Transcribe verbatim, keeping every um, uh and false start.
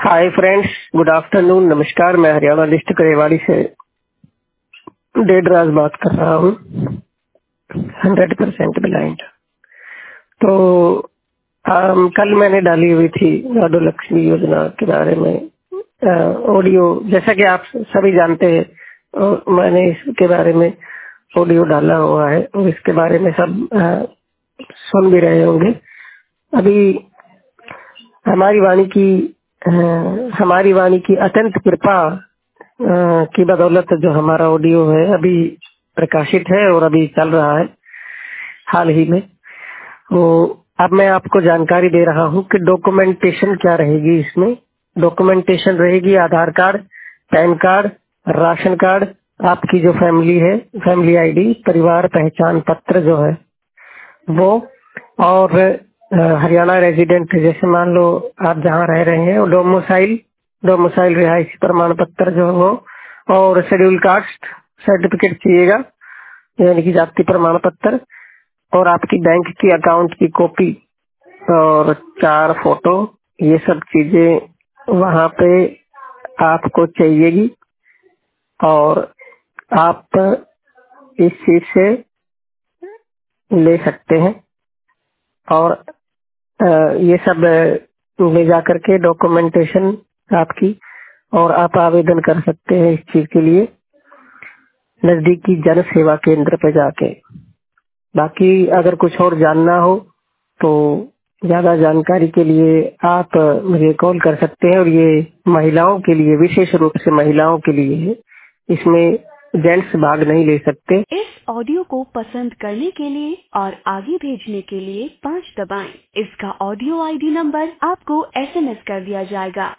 Hi friends, good afternoon. नमस्कार। मैं Haryana district Rewari से डेढ़ राज बात कर रहा हूँ। Hundred percent blind. तो आम, कल मैंने डाली हुई थी नाडो लक्ष्मी योजना के बारे में आ, ऑडियो। जैसा कि आप सभी जानते हैं, और मैंने इसके बारे में ऑडियो डाला हुआ है और इसके बारे में सब आ, सुन भी रहे होंगे। अभी हमारी वाणी की आ, हमारी वाणी की अत्यंत कृपा आ, की बदौलत जो हमारा ऑडियो है अभी प्रकाशित है और अभी चल रहा है हाल ही में। तो अब मैं आपको जानकारी दे रहा हूँ कि डॉक्यूमेंटेशन क्या रहेगी। इसमें डॉक्यूमेंटेशन रहेगी Aadhaar card, PAN card, ration card, आपकी जो फैमिली है, फैमिली आईडी, परिवार पहचान पत्र जो है वो, और अ, हरियाणा रेजिडेंट, जैसे मान लो आप जहाँ रह रहे हैं, डोमिसाइल डोमिसाइल रिहायशी प्रमाण पत्र जो है वो, और शेड्यूल कास्ट सर्टिफिकेट चाहिएगा, यानी कि जाति प्रमाण पत्र, और आपकी बैंक की अकाउंट की कॉपी, और चार फोटो। ये सब चीजें वहाँ पे आपको चाहिएगी और आप इस चीज से ले सकते हैं। और अ, ये सब अ, ले जा करके डॉक्यूमेंटेशन आपकी, और आप आवेदन कर सकते हैं इस चीज के लिए नजदीकी जन सेवा केंद्र पे जाके। बाकी अगर कुछ और जानना हो तो ज्यादा जानकारी के लिए आप अ, मुझे कॉल कर सकते हैं। और ये महिलाओं के लिए, विशेष रूप से महिलाओं के लिए है, इसमें जेंट्स भाग नहीं ले सकते। इस ऑडियो को पसंद करने के लिए और आगे भेजने के लिए पाँच दबाएं। इसका ऑडियो आईडी नंबर आपको एसएमएस कर दिया जाएगा।